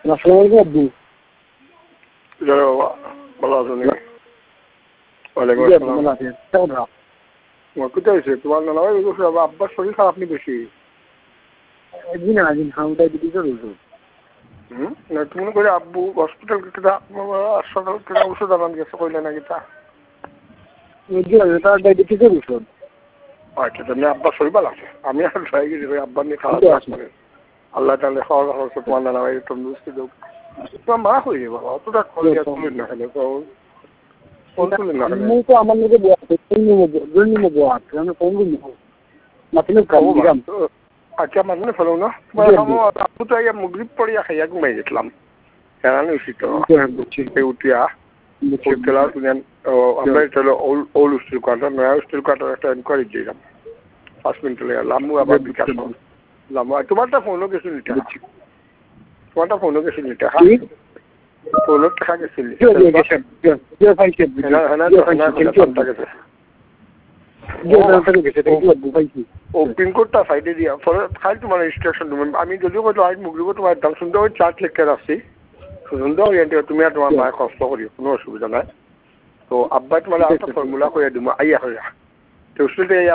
আসসালামু আলাইকুম আব্বু। ভালো আছো নাকি? ওয়ালাইকুম আসসালাম। কোথায় হয়েছে তোমার নানা ভাই? আব্বার শরীর খারাপ নি বেশি? না তুমি করে আব্বু হসপিটাল হাসপাতাল ওষুধ আনান গেছে কইলে নাকি তা? ডায়াবেটিসের ওষুধ। আচ্ছা তাহলে আব্বার শরীর ভালো আছে। আমি আর ভয় গেছি আব্বার নিয়ে খাওয়া দাওয়া আল্লাহ তাহলে খাওয়া দাওয়া হচ্ছে তোমার নানা ভাই তন্দুরস্তি দেব। তোমার মা হয়ে যাবে বাবা, অতটা খরচ তুলেন না খেলে ফোন তুলেন না খেলে। তো আমার লোকে আচ্ছা মাঝে ফেলো না আপু তো মুগরিব পড়িয়া খাইয়া ঘুমাই গেছিলাম হেরানি উচিত উঠিয়া উঠলা তুমি আমরা ওল্ড স্টিল কোয়ার্টার নয়া স্টিল কোয়ার্টার একটা এনকোয়ারি দিলাম 5 মিনিট লেগে লাম্বু আবার বিকাশ লাম্বু তোমারটা ফোনও গেছিল নিটা তোমারটা ফোনও গেছিল নিটা হ্যাঁ ফোনের টাকা গেছিল ও পিনকোডটা সাইডে দিয়া ফলে খাই তোমার রেজিস্ট্রেশন আমি যদিও কইতো আজ মুগরিব তোমার একদম সুন্দর চার্ট লিখে রাখছি সুন্দর তুমি আর তোমার মায়ের কষ্ট করি কোনো অসুবিধা নাই তো আব্বাই তোমার একটা ফর্মুলা করে দিব আইয়া হইয়া তো